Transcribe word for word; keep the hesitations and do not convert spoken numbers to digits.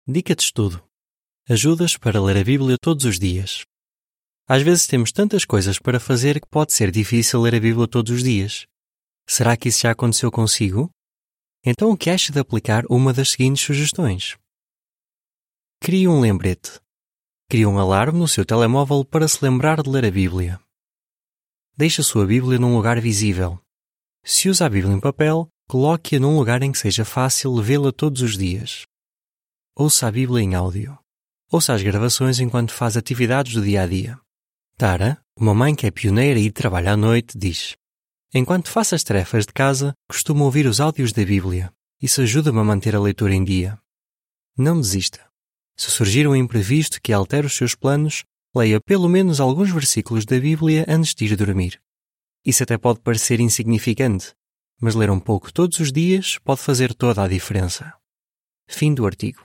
Dica de estudo. Ajudas para ler a Bíblia todos os dias. Às vezes temos tantas coisas para fazer que pode ser difícil ler a Bíblia todos os dias. Será que isso já aconteceu consigo? Então o que acha de aplicar uma das seguintes sugestões? Crie um lembrete. Crie um alarme no seu telemóvel para se lembrar de ler a Bíblia. Deixe a sua Bíblia num lugar visível. Se usa a Bíblia em papel, coloque-a num lugar em que seja fácil vê-la todos os dias. Ouça a Bíblia em áudio. Ouça as gravações enquanto faz atividades do dia a dia. Tara, uma mãe que é pioneira e trabalha à noite, diz: enquanto faço as tarefas de casa, costumo ouvir os áudios da Bíblia. Isso ajuda-me a manter a leitura em dia. Não desista. Se surgir um imprevisto que altere os seus planos, leia pelo menos alguns versículos da Bíblia antes de ir dormir. Isso até pode parecer insignificante, mas ler um pouco todos os dias pode fazer toda a diferença. Fim do artigo.